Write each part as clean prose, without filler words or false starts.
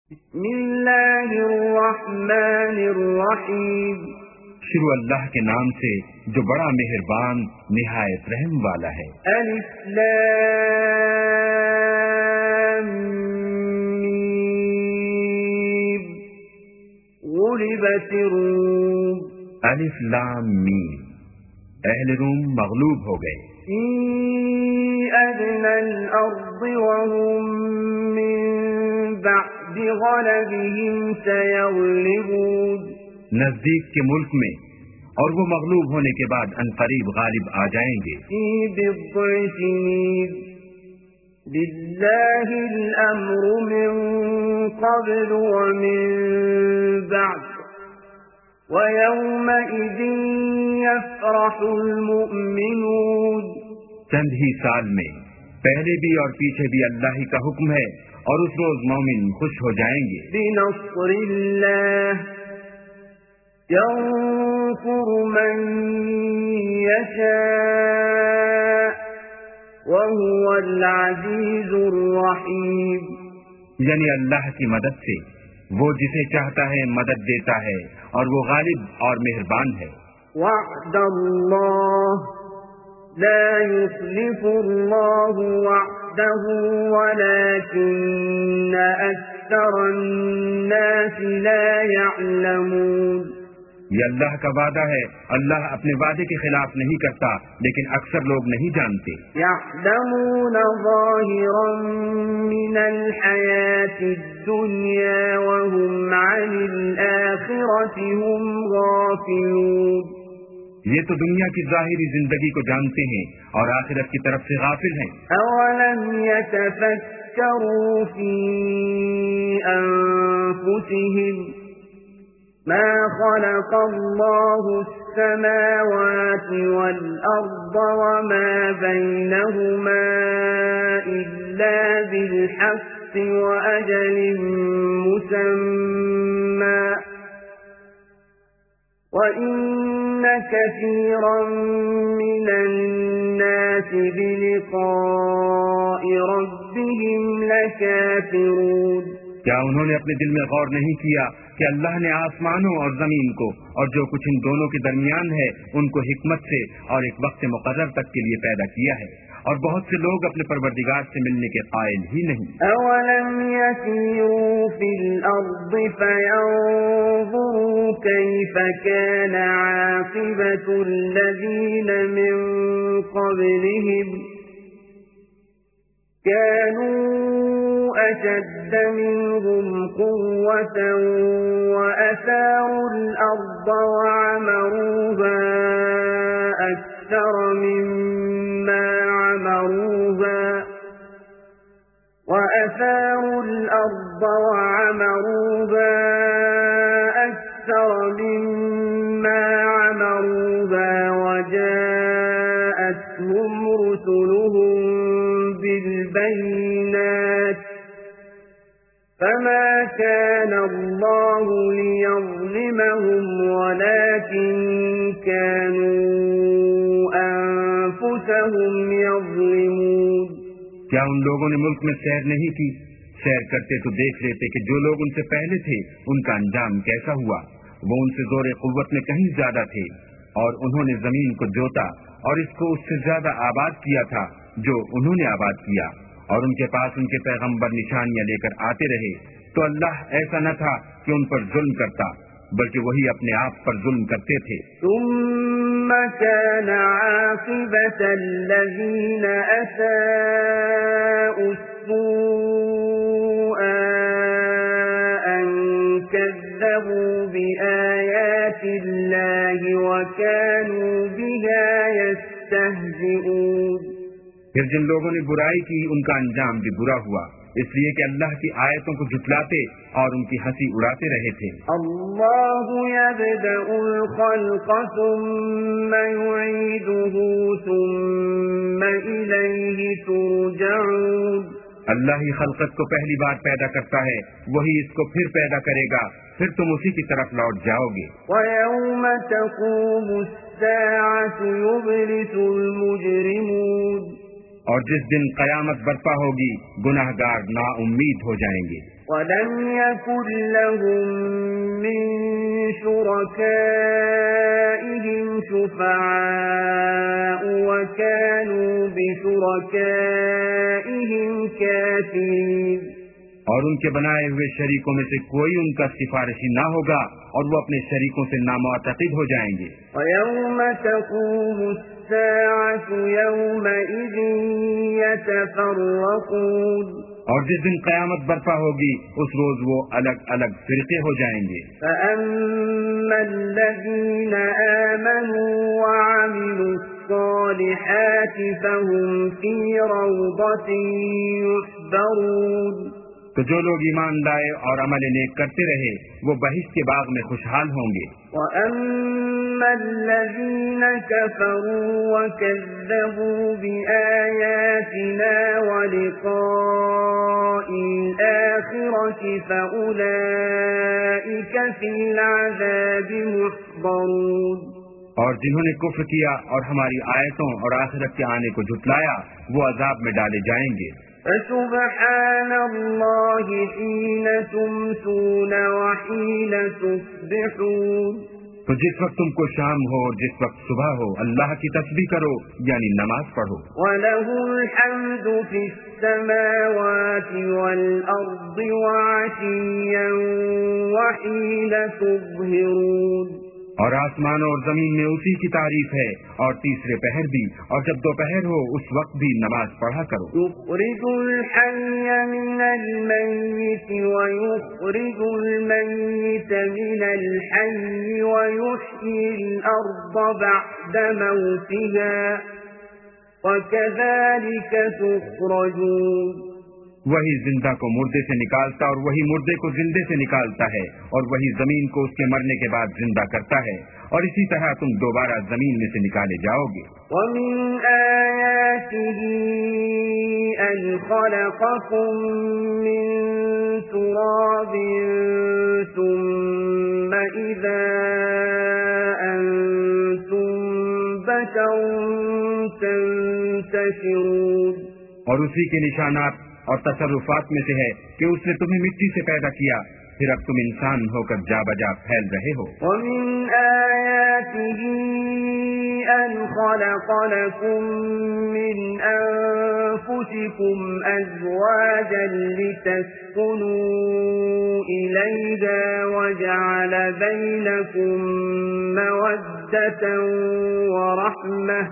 بسم اللہ الرحمن الرحیم، شروع اللہ کے نام سے جو بڑا مہربان نہایت رحم والا ہے۔ الف لام میم، غلبت الروم۔ الف لام میم، اہل روم مغلوب ہو گئے۔ فی ادنی الارض وهم من بعد غلبهم سيغلبون۔ نزدیک کے ملک میں اور وہ مغلوب ہونے کے بعد عنقریب غالب آ جائیں گے۔ فی بضع سنین للہ الامر من قبل ومن بعد ویومئذ یفرح المؤمنون۔ چند ہی سال میں پہلے بھی اور پیچھے بھی اللہ ہی کا حکم ہے، اور اس روز مومن خوش ہو جائیں گے۔ بنصر اللہ ينصر من يشاء وهو العزيز الرحيم۔ یعنی اللہ کی مدد سے وہ جسے چاہتا ہے مدد دیتا ہے، اور وہ غالب اور مہربان ہے۔ وعد اللہ لا يخلف اللہ وعده ولكن أكثر الناس لا يعلمون۔ یہ اللہ کا وعدہ ہے، اللہ اپنے وعدے کے خلاف نہیں کرتا، لیکن اکثر لوگ نہیں جانتے۔ يعلمون ظاہرا من الحیاة الدنیا وهم عن الآخرة هم غافلون۔ یہ تو دنیا کی ظاہری زندگی کو جانتے ہیں اور آخرت کی طرف سے غافل ہیں۔ اولم يتفکروا فی انفسهم ما خلق الله السماوات والأرض وما بينهما إلا بالحق وأجل مسمى وَإِنَّ كَثِيرًا مِنَ النَّاسِ بِلِقَاءِ رَبِّهِمْ لَكَافِرُونَ۔ کیا انہوں نے اپنے دل میں غور نہیں کیا کہ اللہ نے آسمانوں اور زمین کو اور جو کچھ ان دونوں کے درمیان ہے ان کو حکمت سے اور ایک وقت مقرر تک کے لیے پیدا کیا ہے، اور بہت سے لوگ اپنے پروردگار سے ملنے کے قائل ہی نہیں۔ اولم يسيروا في الارض فينظروا كيف كان عاقبة الذين من قبلهم كانوا أشد منهم قوة وأثاروا الأرض وعمروها أكثر مما عمروها وجاءتهم رسلهم بالبينات فما كان الله ليظلمهم ولكن كانوا أنفسهم يظلمون۔ کیا ان لوگوں نے ملک میں سیر نہیں کی؟ سیر کرتے تو دیکھ لیتے کہ جو لوگ ان سے پہلے تھے ان کا انجام کیسا ہوا۔ وہ ان سے زور قوت میں کہیں زیادہ تھے، اور انہوں نے زمین کو جوتا اور اس کو اس سے زیادہ آباد کیا تھا جو انہوں نے آباد کیا، اور ان کے پاس ان کے پیغمبر نشانیاں لے کر آتے رہے، تو اللہ ایسا نہ تھا کہ ان پر ظلم کرتا، بلکہ وہی اپنے آپ پر ظلم کرتے تھے۔ ثم كان عاقبة الذين أساءوا السوء أن كذبوا بآيات الله وكانوا بها يستهزئون۔ پھر جن لوگوں نے برائی کی ان کا انجام بھی برا ہوا، اس لیے کہ اللہ کی آیتوں کو جھٹلاتے اور ان کی ہنسی اڑاتے رہے تھے۔ اللہ یبدأ الخلق ثم یعیدہ ثم الیہ ترجعون۔ اللہ ہی خلقت کو پہلی بار پیدا کرتا ہے، وہی اس کو پھر پیدا کرے گا، پھر تم اسی کی طرف لوٹ جاؤ گے۔ وَيَوْمَ تَقُومُ السَّاعَةُ يُبْلِسُ الْمُجْرِمُونَ۔ اور جس دن قیامت برپا ہوگی گناہگار نا امید ہو جائیں گے. وَلَمْ يَكُنْ لَهُم مِّن شُرَكَائِهِمْ شُفَعَاءُ وَكَانُوا بِشُرَكَائِهِمْ كَافِرِينَ. اور ان کے بنائے ہوئے شریکوں میں سے کوئی ان کا سفارشی نہ ہوگا اور وہ اپنے شریکوں سے نامعتقد ہو جائیں گے. وَيَوْمَ تَقُومُ السَّاعَةُ يَوْمَئِذٍ يَتَفَرَّقُونَ. اور جس دن قیامت برپا ہوگی اس روز وہ الگ الگ فرقے ہو جائیں گے. فَأَمَّا الَّذِينَ آمَنُوا وَعَمِلُوا الصَّالِحَاتِ فَهُمْ فِي رَوْضَةٍ يُحْبَرُونَ. تو جو لوگ ایمان لائے اور عمل نیک کرتے رہے وہ بہشت کے باغ میں خوشحال ہوں گے. وَأَمَّا الَّذِينَ كَفَرُوا وَكَذَّبُوا بِآيَاتِنَا وَلِقَاءِ الْآخِرَةِ فَأُولَئِكَ فِي الْعَذَابِ مُحْضَرُونَ. اور جنہوں نے کفر کیا اور ہماری آیتوں اور آخرت کے آنے کو جھٹلایا وہ عذاب میں ڈالے جائیں گے. فَسُبْحَانَ اللَّهِ حِينَ تُمْسُونَ وَحِينَ تُصْبِحُونَ. تو جس وقت تم کو شام ہو اور جس وقت صبح ہو اللہ کی تسبیح کرو یعنی نماز پڑھو. وَلَهُ الْحَمْدُ فِي السَّمَاوَاتِ وَالْأَرْضِ وَعَشِيًّا وَحِينَ تُظْهِرُونَ. اور آسمانوں اور زمین میں اسی کی تعریف ہے اور تیسرے پہر بھی اور جب دوپہر ہو اس وقت بھی نماز پڑھا کرو. يُخْرِجُ الْحَيَّ مِنَ الْمَيِّتِ وَيُخْرِجُ الْمَيِّتَ مِنَ الْحَيِّ وَيُحْيِي الْأَرْضَ بَعْدَ مَوْتِهَا وَكَذَلِكَ تُخْرَجُونَ. وہی زندہ کو مردے سے نکالتا اور وہی مردے کو زندے سے نکالتا ہے اور وہی زمین کو اس کے مرنے کے بعد زندہ کرتا ہے اور اسی طرح تم دوبارہ زمین میں سے نکالے جاؤ گے. وَمِنْ آيَاتِهِ أَنْ خَلَقَكُم مِّن تُرَابٍ ثُمَّ إِذَا أَنْتُمْ بَشَرٌ تَنْتَشِرُونَ. اور اسی کے نشانات اور تصرفات میں سے ہے کہ اس نے تمہیں مٹی سے پیدا کیا پھر اب تم انسان ہو کر جا بجا پھیل رہے ہو. وَمِنْ آيَاتِهِ أَنْ خَلَقَ لَكُم مِّنْ أَنفُسِكُمْ أَزْوَاجًا لِتَسْكُنُوا إِلَيْهَا وَجَعَلَ بَيْنَكُم مَّوَدَّةً وَرَحْمَةً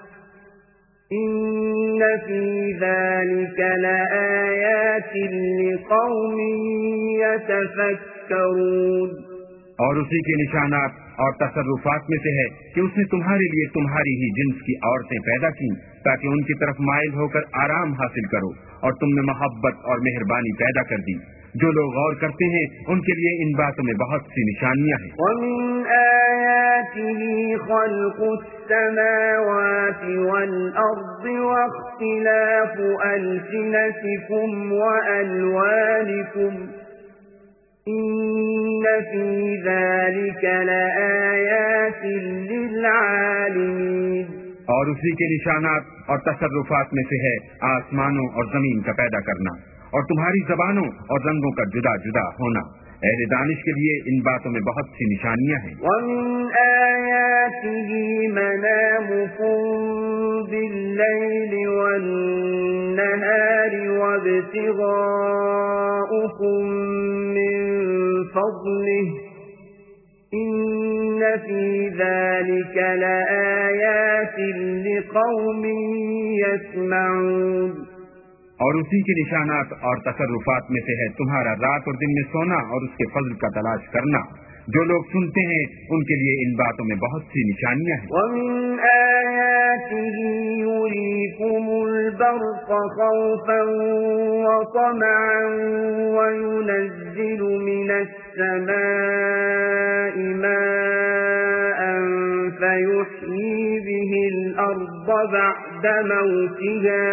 إِنَّ فِي ذَلِكَ لَآيَاتٍ لِقَوْمٍ يَتَفَكَّرُونَ. اور اسی کے نشانات اور تصرفات میں سے ہے کہ اس نے تمہارے لیے تمہاری ہی جنس کی عورتیں پیدا کی تاکہ ان کی طرف مائل ہو کر آرام حاصل کرو اور تم میں محبت اور مہربانی پیدا کر دی. جو لوگ غور کرتے ہیں ان کے لیے ان باتوں میں بہت سی نشانیاں ہیں. وَمِنْ آيَاتِهِ خَلْقُ السَّمَاوَاتِ وَالْأَرْضِ وَاخْتِلَافُ أَلْسِنَتِكُمْ وَأَلْوَانِكُمْ إِنَّ فِي ذَلِكَ لَآيَاتٍ لِلْعَالِمِينَ. اور اسی کے نشانات اور تصرفات میں سے ہے آسمانوں اور زمین کا پیدا کرنا اور تمہاری زبانوں اور رنگوں کا جدا جدا ہونا. اہل دانش کے لیے ان باتوں میں بہت سی نشانیاں ہیں. وَمِنْ آيَاتِهِ مَنَامُكُمْ بِاللَّيْلِ وَالنَّهَارِ وَابْتِغَاؤُكُمْ مِنْ فَضْلِهِ إِنَّ فِي ذَلِكَ لَآيَاتٍ لِقَوْمٍ يَسْمَعُونَ. اور اسی کے نشانات اور تصرفات میں سے ہے تمہارا رات اور دن میں سونا اور اس کے فضل کا تلاش کرنا. جو لوگ سنتے ہیں ان کے لیے ان باتوں میں بہت سی نشانیاں ہیں. وَمِنْ آيَاتِهِ يُرِيكُمُ الْبَرْقَ خَوْفًا وَطَمَعًا وَيُنَزِّلُ مِنَ السَّمَاءِ مَاءً فَيُحْيِي بِهِ الْأَرْضَ بَعْدَ مَوْتِهَا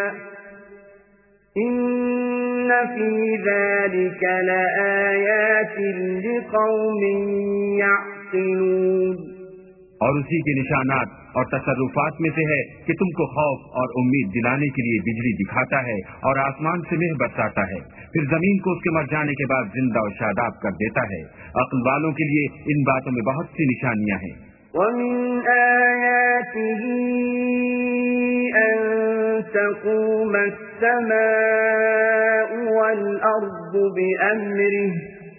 إِنَّ فِي ذَلِكَ لَآيَاتٍ لِقَوْمٍ يَعْقِلُونَ. اور اسی کے نشانات اور تصرفات میں سے ہے کہ تم کو خوف اور امید دلانے کے لیے بجلی دکھاتا ہے اور آسمان سے مہ برساتا ہے، پھر زمین کو اس کے مر جانے کے بعد زندہ اور شاداب کر دیتا ہے۔ عقل والوں کے لیے ان باتوں میں بہت سی نشانیاں ہیں۔ وَمِنْ آيَاتِهِ أَن تَقُومَ السَّمَاءُ وَالْأَرْضُ بِأَمْرِهِ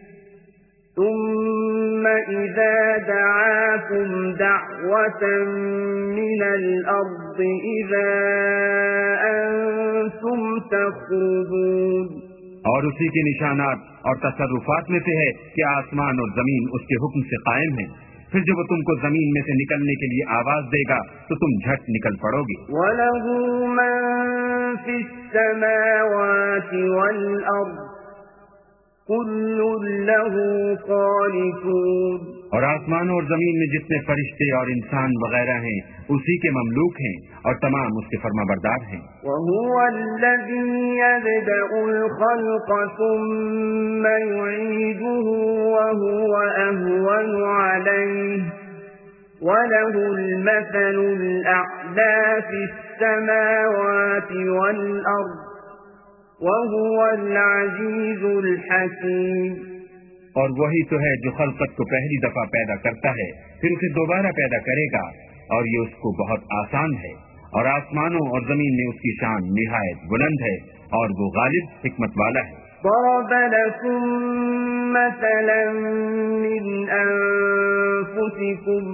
ثُمَّ إِذَا دَعَاكُمْ دَعْوَةً مِّنَ الْأَرْضِ إِذَا أَنْتُمْ تَخْرُجُونَ۔ اور اسی کے نشانات اور تصرفات میں سے ہے کہ آسمان اور زمین اس کے حکم سے قائم ہیں، پھر جب وہ تم کو زمین میں سے نکلنے کے لیے آواز دے گا تو تم جھٹ نکل پڑو گے۔ وَلَهُ مَن فِي السَّمَاوَاتِ وَالْأَرْضِ كُلٌّ لَّهُ قَانِتُونَ۔ اور آسمانوں اور زمین میں جتنے فرشتے اور انسان وغیرہ ہیں اسی کے مملوک ہیں اور تمام اس کے فرما بردار ہیں۔ وَهُوَ الَّذِي يَبْدَأُ الْخَلْقَ ثُمَّ يُعِيدُهُ وَهُوَ أَهْوَنُ عَلَيْهِ وَلَهُ الْمَثَلُ الْأَعْلَى فِي السَّمَاوَاتِ وَالْأَرْضِ وَهُوَ الْعَزِيزُ الْحَكِيمُ۔ اور وہی تو ہے جو خلقت کو پہلی دفعہ پیدا کرتا ہے پھر اسے دوبارہ پیدا کرے گا، اور یہ اس کو بہت آسان ہے، اور آسمانوں اور زمین میں اس کی شان نہایت بلند ہے، اور وہ غالب حکمت والا ہے۔ ضرب لكم مثلا من أنفسكم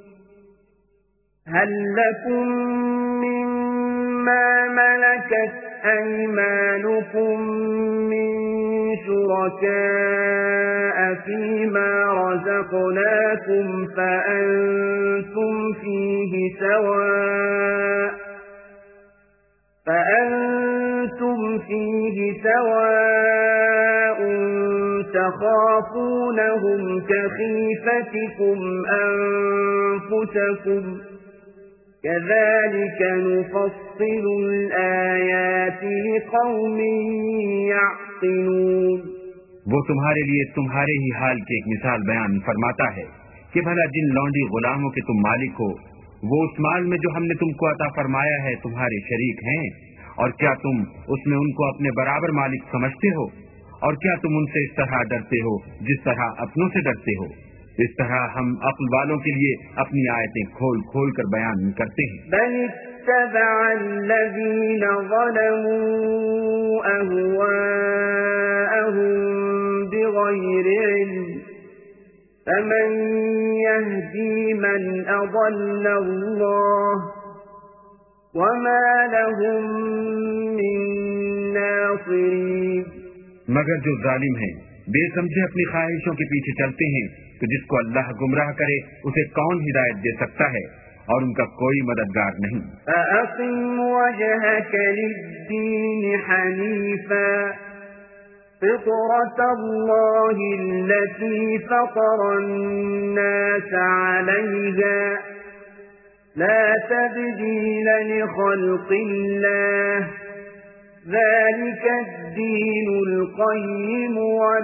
هل لكم مما ملكت أيمانكم من شركاء فيما رزقناكم فأنتم فيه سواء تخافونهم كخيفتكم أنفسكم كذلك نفصل الآيات لقوم يعقلون۔ وہ تمہارے لیے تمہارے ہی حال کی ایک مثال بیان فرماتا ہے کہ بھلا جن لونڈی غلاموں کے تم مالک ہو، وہ اس مال میں جو ہم نے تم کو عطا فرمایا ہے تمہارے شریک ہیں، اور کیا تم اس میں ان کو اپنے برابر مالک سمجھتے ہو؟ اور کیا تم ان سے اس طرح ڈرتے ہو جس طرح اپنوں سے ڈرتے ہو؟ اس طرح ہم عقل والوں کے لیے اپنی آیتیں کھول کھول کر بیان کرتے ہیں۔ بل اتبع الذین ظلموا أهواءهم بغير علم فمن يهدي من أضل الله وما لهم من ناصرين۔ مگر جو ظالم ہیں بے سمجھے اپنی خواہشوں کے پیچھے چلتے ہیں تو جس کو اللہ گمراہ کرے اسے کون ہدایت دے سکتا ہے، اور ان کا کوئی مددگار نہیں۔ فَأَقِمْ وَجْهَكَ لِلدِّينِ حَنِيفًا فِطْرَةَ اللَّهِ الَّتِي فَطَرَ النَّاسَ عَلَيْهَا لَا تَبْدِيلَ لِخَلْقِ اللَّهِ ذَلِكَ الدِّينُ الْقَيِّمُ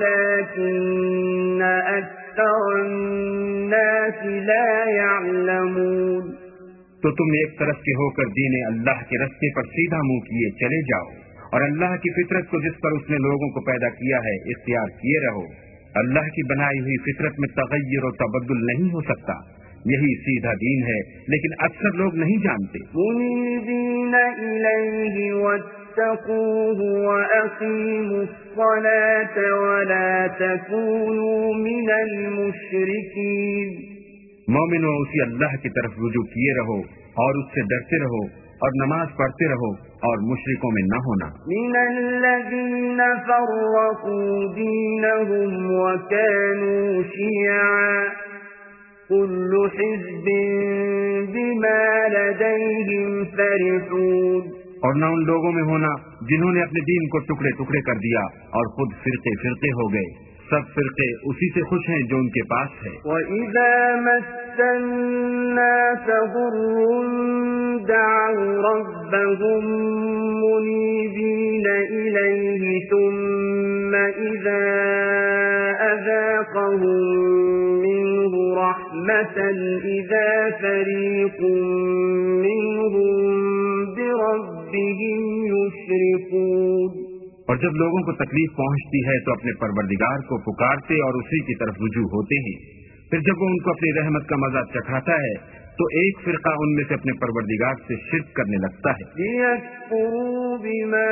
وَلَكِنَّ أَكْثَرَ النَّاسِ لَا يَعْلَمُونَ۔ تو تم ایک طرف کے ہو کر دین اللہ کے رستے پر سیدھا منہ کیے چلے جاؤ، اور اللہ کی فطرت کو جس پر اس نے لوگوں کو پیدا کیا ہے اختیار کیے رہو۔ اللہ کی بنائی ہوئی فطرت میں تغیر و تبدل نہیں ہو سکتا، یہی سیدھا دین ہے، لیکن اکثر لوگ نہیں جانتے۔ مُنِيبِينَ إِلَيْهِ وَاتَّقُوهُ وَأَقِيمُوا الصَّلَاةَ وَلَا تَكُونُوا مِنَ الْمُشْرِكِينَ۔ مومنوں اسی اللہ کی طرف رجوع کیے رہو اور اس سے ڈرتے رہو اور نماز پڑھتے رہو اور مشرکوں میں نہ ہونا۔ مِنَ الَّذِينَ فَرَّقُوا دِينَهُمْ وَكَانُوا شِيَعًا كُلُّ حِزْبٍ بِمَا لَدَيْهِمْ فَرِحُونَ۔ اور نہ ان لوگوں میں ہونا جنہوں نے اپنے دین کو ٹکڑے ٹکڑے کر دیا اور خود فرقے فرقے ہو گئے، سب فرقے اسی سے خوش ہیں جو ان کے پاس ہے۔ وَإِذَا مَسَّ النَّاسَ ضُرٌّ دَعَوْا رَبَّهُم مُّنِيبِينَ إِلَيْهِ ثُمَّ إِذَا أَذَاقَهُم مِّنْهُ رحمة إذا فريق منهم بربهم يشركون. اور جب لوگوں کو تکلیف پہنچتی ہے تو اپنے پروردگار کو پکارتے اور اسی کی طرف رجوع ہوتے ہیں. پھر جب وہ ان کو اپنی رحمت کا مزہ چکھاتا ہے تو ایک فرقہ ان میں سے اپنے پروردگار سے شرک کرنے لگتا ہے. لِيَكْفُرُوا بِمَا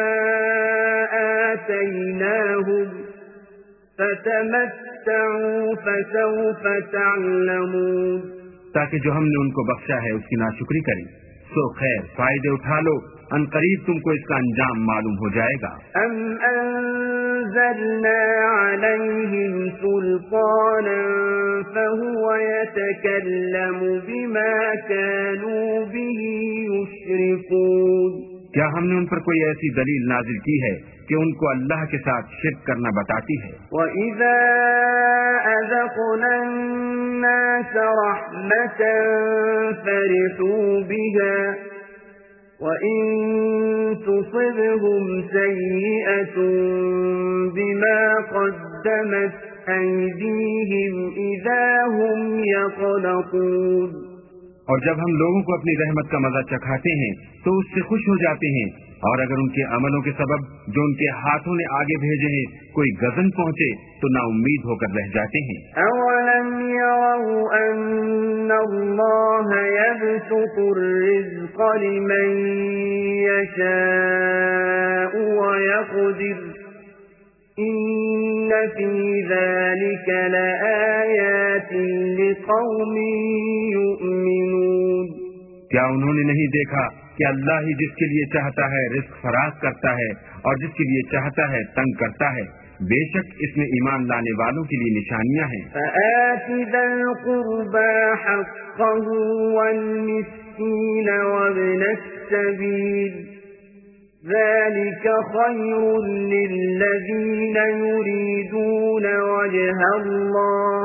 آتَيْنَاهُمْ فَتَمَتَّعُوا فَسَوْفَ تَعْلَمُونَ. تاکہ جو ہم نے ان کو بخشا ہے اس کی ناشکری کریں. سو خیر فائدے اٹھا لو، ان قریب تم کو اس کا انجام معلوم ہو جائے گا. أَمْ أَنزَلْنَا عَلَيْهِمْ سُلْطَانًا فَهُوَ يَتَكَلَّمُ بِمَا كَانُوا بِهِ يُشْرِكُونَ. کیا ہم نے ان پر کوئی ایسی دلیل نازل کی ہے کہ ان کو اللہ کے ساتھ شرک کرنا بتاتی ہے؟ وَإِذَا أَذَقْنَا النَّاسَ رَحْمَةً فَرِحُوا بِهَا وَإِن تُصِبْهُمْ سَيِّئَةٌ بِمَا قَدَّمَتْ أَيْدِيهِمْ إِذَا هُمْ يَقْنَطُونَ. اور جب ہم لوگوں کو اپنی رحمت کا مزہ چکھاتے ہیں تو اس سے خوش ہو جاتے ہیں، اور اگر ان کے عملوں کے سبب جو ان کے ہاتھوں نے آگے بھیجے ہیں کوئی غضن پہنچے تو نا امید ہو کر رہ جاتے ہیں. أَوَلَمْ يَرَوْا أَنَّ اللَّهَ يَبْسُطُ الرِّزْقَ لِمَن يَشَاءُ وَيَقْدِرُ إِنَّ فِي ذَلِكَ لَآيَاتٍ لِقَوْمٍ يُؤْمِنُونَ. کیا انہوں نے نہیں دیکھا کہ اللہ ہی جس کے لیے چاہتا ہے رزق فراز کرتا ہے اور جس کے لیے چاہتا ہے تنگ کرتا ہے؟ بے شک اس میں ایمان لانے والوں کے لیے نشانیاں ہیں. فَآتِ ذَا الْقُرْبَى حَقَّهُ وَالْمِسْكِينَ وَابْنَ السَّبِيلِ ذَلِكَ خَيْرٌ لِّلَّذِينَ يُرِيدُونَ وَجْهَ اللَّهِ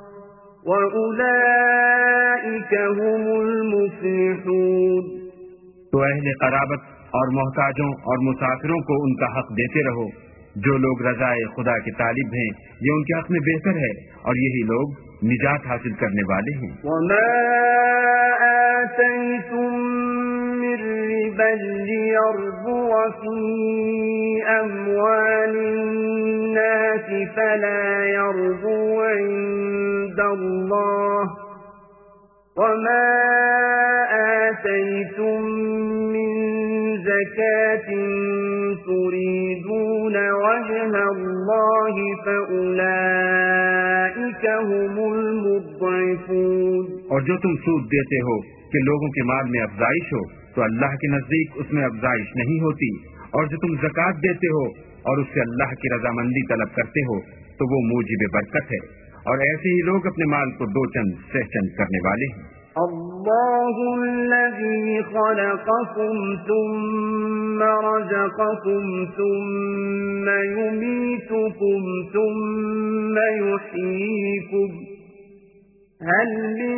وَأُولَئِكَ هُمُ الْمُفْلِحُونَ. تو اہل قرابت اور محتاجوں اور مسافروں کو ان کا حق دیتے رہو. جو لوگ رضائے خدا کے طالب ہیں یہ ان کے حق میں بہتر ہے، اور یہی لوگ نجات حاصل کرنے والے ہیں. وَمَا آتَيْتُم مِّن رِّبًا لِّيَرْبُوَ فِي أَمْوَالِ النَّاسِ فَلَا يَرْبُو عِندَ اللَّهِ وَمَا آتَيْتُم مِّن زَكَاةٍ تُرِيدُونَ وَجْهَ اللَّهِ فَأُولَئِكَ هُمُ الْمُضْعِفُونَ. اور جو تم سود دیتے ہو کہ لوگوں کے مال میں افزائش ہو تو اللہ کے نزدیک اس میں افزائش نہیں ہوتی، اور جو تم زکوٰۃ دیتے ہو اور اس سے اللہ کی رضامندی طلب کرتے ہو تو وہ موجب برکت ہے، اور ایسے ہی لوگ اپنے مال کو دو چند سہ چند کرنے والے ہیں. اللہ الذی خلقکم ثم رزقکم ثم یمیتکم ثم یحییکم هل من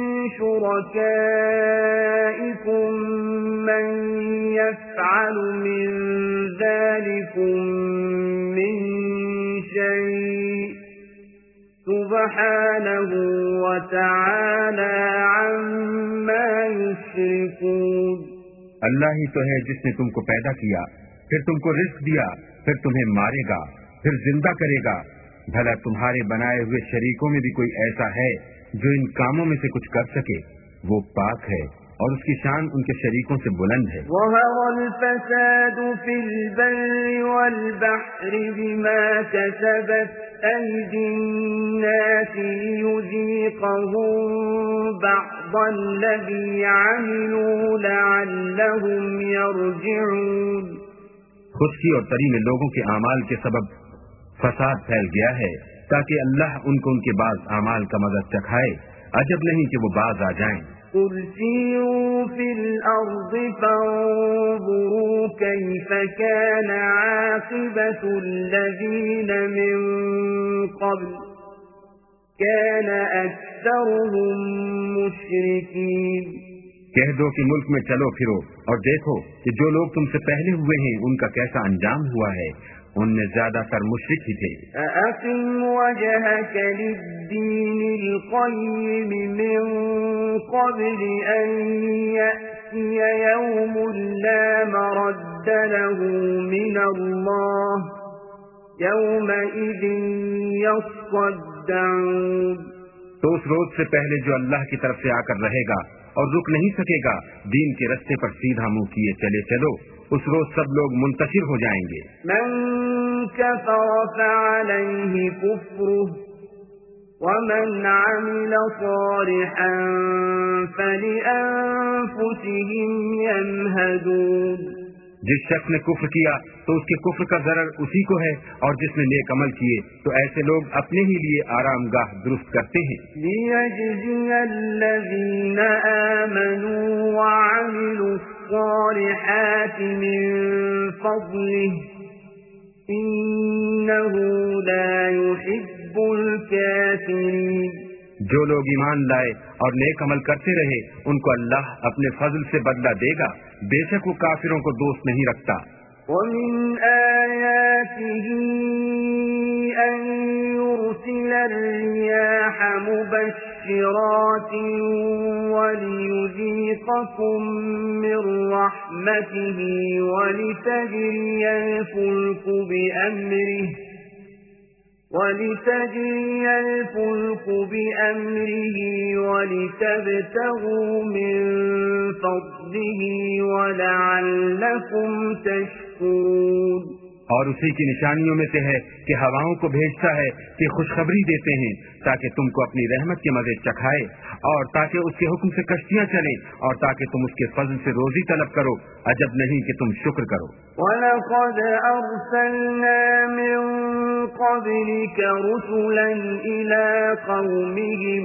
شرکائکم من یفعل من ذلکم من شیء سبحانه وتعالى عما يشركون. اللہ ہی تو ہے جس نے تم کو پیدا کیا، پھر تم کو رزق دیا، پھر تمہیں مارے گا، پھر زندہ کرے گا. بھلا تمہارے بنائے ہوئے شریکوں میں بھی کوئی ایسا ہے جو ان کاموں میں سے کچھ کر سکے؟ وہ پاک ہے اور اس کی شان ان کے شریکوں سے بلند ہے. ظهر الفساد في البر والبحر بما كسبت أيدي الناس ليذيقهم بعض الذي عملوا لعلهم يرجعون. خشکی اور تری میں لوگوں کے اعمال کے سبب فساد پھیل گیا ہے تاکہ اللہ ان کو ان کے بعض اعمال کا مزہ چکھائے. عجب نہیں کہ وہ باز آ جائیں. قل سيروا في الأرض فانظروا كيف كان عاقبة الذين من قبل كان أكثرهم مشركين. کہہ دو کہ ملک میں چلو پھرو اور دیکھو کہ جو لوگ تم سے پہلے ہوئے ہیں ان کا کیسا انجام ہوا ہے، ان میں زیادہ تر مشرک ہی تھے. فأقم وجهك للدين الدين القيم من قبل أن يأتي يوم لا مرد له من الله يومئذ يصدعون. تو اس روز سے پہلے جو اللہ کی طرف سے آ کر رہے گا اور رک نہیں سکے گا، دین کے رستے پر سیدھا منہ کیے چلے چلو، اس روز سب لوگ منتشر ہو جائیں گے. من كفر فعليه كفره ومن عمل صالحا فلأنفسهم يمهدون. جس شخص نے کفر کیا تو اس کے کفر کا ضرر اسی کو ہے، اور جس نے نیک عمل کیے تو ایسے لوگ اپنے ہی لیے آرام گاہ درست کرتے ہیں. لِيَجْزِيَ الَّذِينَ آمَنُوا وَعَمِلُوا الصَّالِحَاتِ مِن فَضْلِهِ إِنَّهُ لَا يُحِبُّ الْكَافِرِينَ. جو لوگ ایمان لائے اور نیک عمل کرتے رہے ان کو اللہ اپنے فضل سے بدلہ دے گا، بے شک وہ کافروں کو دوست نہیں رکھتا. وَمِنْ آيَاتِهِ أَن يُرْسِلَ الرِّيَاحَ مُبَشِّرَاتٍ وَلِيُذِيقَكُم مِّن رَّحْمَتِهِ وَلِتَجْرِيَ الْفُلْكُ بِأَمْرِهِ وَلِتَبْتَغُوا مِن فَضْلِهِ وَلَعَلَّكُمْ تَشْكُرُونَ. اور اسی کی نشانیوں میں سے ہے کہ ہواؤں کو بھیجتا ہے کہ خوشخبری دیتے ہیں تاکہ تم کو اپنی رحمت کے مزے چکھائے، اور تاکہ اس کے حکم سے کشتیاں چلیں، اور تاکہ تم اس کے فضل سے روزی طلب کرو. عجب نہیں کہ تم شکر کرو. وَلَقَدْ أَرْسَلْنَا مِن قَبْلِكَ رُسُلًا إِلَى قَوْمِهِمْ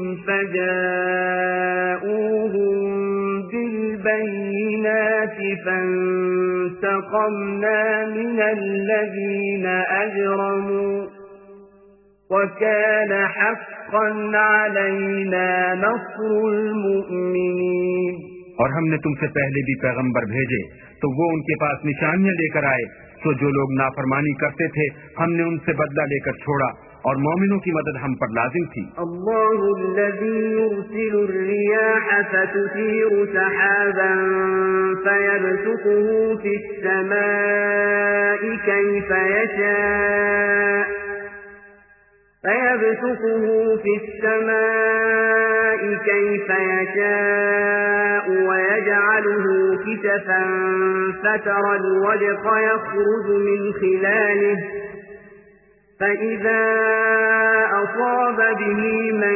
فَجَاءُوهُم بِالْبَيِّنَاتِ فَانْتَقَمْنَا مِنَ الَّذِينَ أَجْرَمُوا وَكَانَ حَقًّا عَلَيْنَا نَصْرُ الْمُؤْمِنِينَ. اور ہم نے تم سے پہلے بھی پیغمبر بھیجے تو وہ ان کے پاس نشانیاں لے کر آئے، تو جو لوگ نافرمانی کرتے تھے ہم نے ان سے بدلہ لے کر چھوڑا، اور مومنوں کی مدد ہم پر لازم تھی. اللہ الذی یرسل الرياح فتثیر سحابا فیبسطه فی السماء كيف يشاء ويجعله كسفا فترى الودق يخرج من خلاله فإذا أصاب به من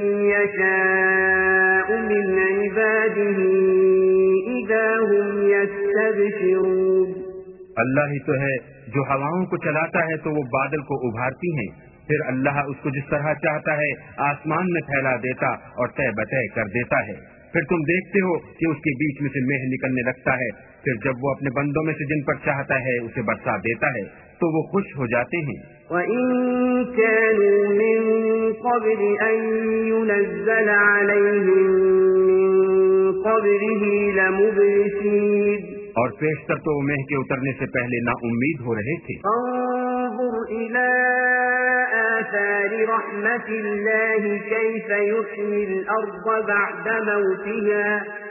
يشاء من عباده إذا هم يستبشرون. اللہ ہی تو ہے جو ہواؤں کو چلاتا ہے تو وہ بادل کو ابھارتی ہیں، پھر اللہ اس کو جس طرح چاہتا ہے آسمان میں پھیلا دیتا اور تہ بتہ کر دیتا ہے. پھر تم دیکھتے ہو کہ اس کے بیچ میں سے مہ نکلنے لگتا ہے، پھر جب وہ اپنے بندوں میں سے جن پر چاہتا ہے اسے برسا دیتا ہے تو وہ خوش ہو جاتے ہیں. وَإِن كَانُوا مِن قَبْلِ أَن يُنَزَّلَ عَلَيْهِم مِّن قَبْلِهِ لَمُبْلِسِينَ. اور پیشتر تو مہ کے اترنے سے پہلے نا امید ہو رہے تھے. انظر إلى آثار رحمة الله كيف يحيي الأرض بعد موتها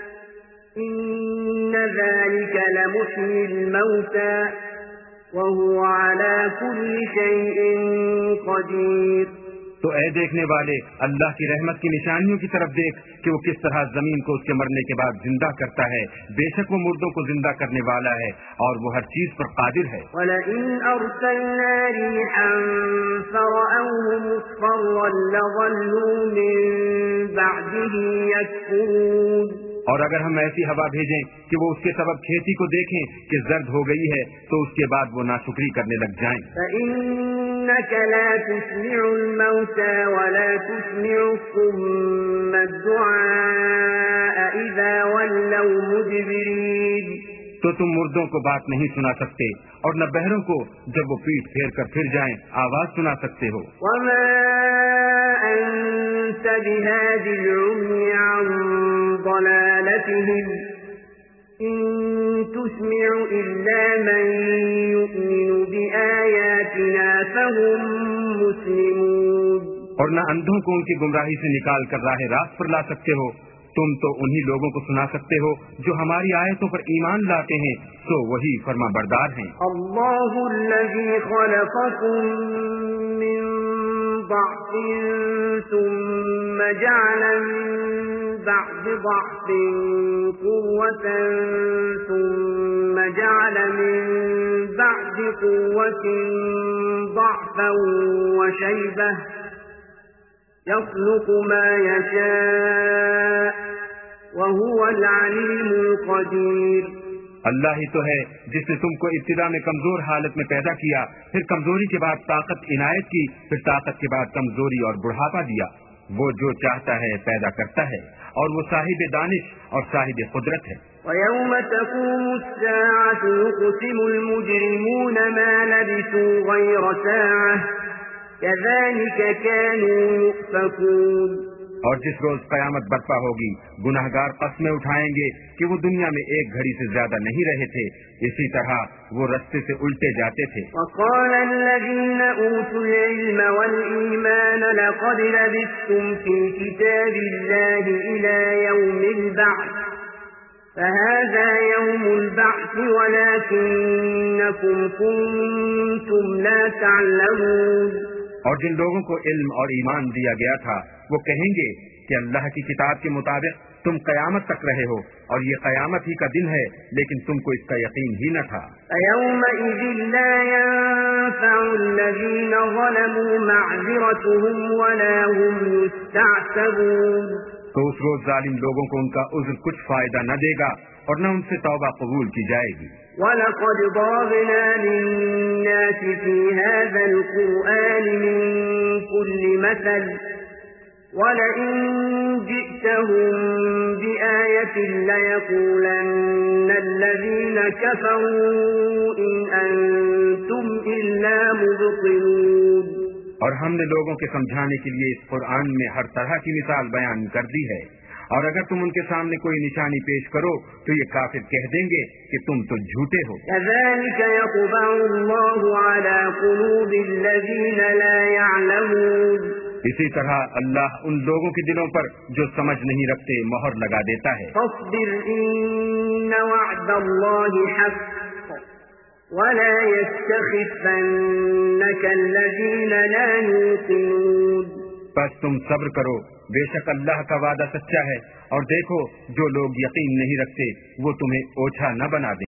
إن ذلك لمحيي الموتى وهو على كل شيء قدير. تو اے دیکھنے والے اللہ کی رحمت کی نشانیوں کی طرف دیکھ کہ وہ کس طرح زمین کو اس کے مرنے کے بعد زندہ کرتا ہے. بے شک وہ مردوں کو زندہ کرنے والا ہے اور وہ ہر چیز پر قادر ہے. وَلَئِنْ أَرْسَلْنَا رِيحًا فَرَأَوْهُ مُصْفَرًّا لَظَلُّوا مِن بَعْدِهِ يَكْفُرُونَ. اور اگر ہم ایسی ہوا بھیجیں کہ وہ اس کے سبب کھیتی کو دیکھیں کہ زرد ہو گئی ہے تو اس کے بعد وہ ناشکری کرنے لگ جائیں. فَإِنَّكَ لَا تُسْمِعُ الْمَوْتَى وَلَا تُسْمِعُ الصُّمَّ الدُّعَاءَ إِذَا وَلَّوْا مُدْبِرِينَ. تو تم مردوں کو بات نہیں سنا سکتے اور نہ بہروں کو جب وہ پیٹ پھیر کر پھر جائیں آواز سنا سکتے ہو. وَمَا أَنْتَ بِهَادِ الْعُمْيِ عَنْ ضَلَالَتِهِمْ إِن تُسْمِعُ إِلَّا مَن يُؤْمِنُ بِآيَاتِنَا فَهُمْ مُسْلِمُونَ. اور نہ اندھوں کو ان کی گمراہی سے نکال کر راہ راست پر لا سکتے ہو. تم تو انہی لوگوں کو سنا سکتے ہو جو ہماری آیتوں پر ایمان لاتے ہیں، تو وہی فرما بردار ہیں. اللہ الذی خلقکم من ضعف ثم جعل من بعد ضعف قوة ثم جعل من بعد قوة ضعفا وشيبة يخلق ما يشاء وهو العليم القدير. اللہ ہی تو ہے جس نے تم کو ابتدا میں کمزور حالت میں پیدا کیا، پھر کمزوری کے بعد طاقت عنایت کی، پھر طاقت کے بعد کمزوری اور بڑھاپا دیا. وہ جو چاہتا ہے پیدا کرتا ہے، اور وہ صاحب دانش اور صاحب قدرت ہے. وَيَوْمَ تَقُومُ السَّاعَةُ يُقْسِمُ الْمُجْرِمُونَ مَا لَبِثُوا غَيْرَ سَاعَةٍ كَذَلِكَ كَانُوا يُؤْفَكُونَ. اور جس روز قیامت برپا ہوگی گناہگار قسمیں اٹھائیں گے کہ وہ دنیا میں ایک گھڑی سے زیادہ نہیں رہے تھے، اسی طرح وہ رستے سے الٹے جاتے تھے. وَقَالَ الَّذِينَ أُوتُوا الْعِلْمَ وَالْإِيمَانَ لَقَدْ لَبِثْتُمْ فِي كِتَابِ اللَّهِ إِلَى يَوْمِ الْبَعْثِ فَهَذَا يَوْمُ الْبَعْثِ وَلَكِنَّكُمْ كُنتُمْ لَا تَعْلَمُونَ. اور جن لوگوں کو علم اور ایمان دیا گیا تھا وہ کہیں گے کہ اللہ کی کتاب کے مطابق تم قیامت تک رہے ہو، اور یہ قیامت ہی کا دن ہے، لیکن تم کو اس کا یقین ہی نہ تھا. فَيَوْمَئِذٍ لَا يَنفَعُ الَّذِينَ ظَلَمُوا مَعْذِرَتُهُمْ وَلَا هُمْ يُسْتَعْتَبُونَ. تو اس روز ظالم لوگوں کو ان کا عذر کچھ فائدہ نہ دے گا اور نہ ان سے توبہ قبول کی جائے گی. وَلَقَدْ ضَرَبْنَا لِلنَّاسِ فِي هَذَا الْقُرْآنِ مِنْ كُلِّ مَثَلٍ وَلَئِنْ جِئْتَهُمْ بِآيَةٍ لَيَقُولَنَّ الَّذِينَ كَفَرُوا إِنْ أَنْتُمْ إِلَّا مُبْطِلُونَ. اور ہم نے لوگوں کے سمجھانے کے لیے اس قرآن میں ہر طرح کی مثال بیان کر دی ہے، اور اگر تم ان کے سامنے کوئی نشانی پیش کرو تو یہ کافر کہہ دیں گے کہ تم تو جھوٹے ہو. كَذَلِكَ يَطْبَعُ اللَّهُ عَلَى قُلُوبِ الَّذِينَ لَا يَعْلَمُونَ. اسی طرح اللہ ان لوگوں کے دلوں پر جو سمجھ نہیں رکھتے مہر لگا دیتا ہے. فَاصْبِرْ إِنَّ وَعْدَ اللَّهِ حَقٌّ وَلَا يَسْتَخِفَّنَّكَ الَّذِينَ لَا يُوقِنُونَ. بس تم صبر کرو، بے شک اللہ کا وعدہ سچا ہے، اور دیکھو جو لوگ یقین نہیں رکھتے وہ تمہیں اوچھا نہ بنا دیں.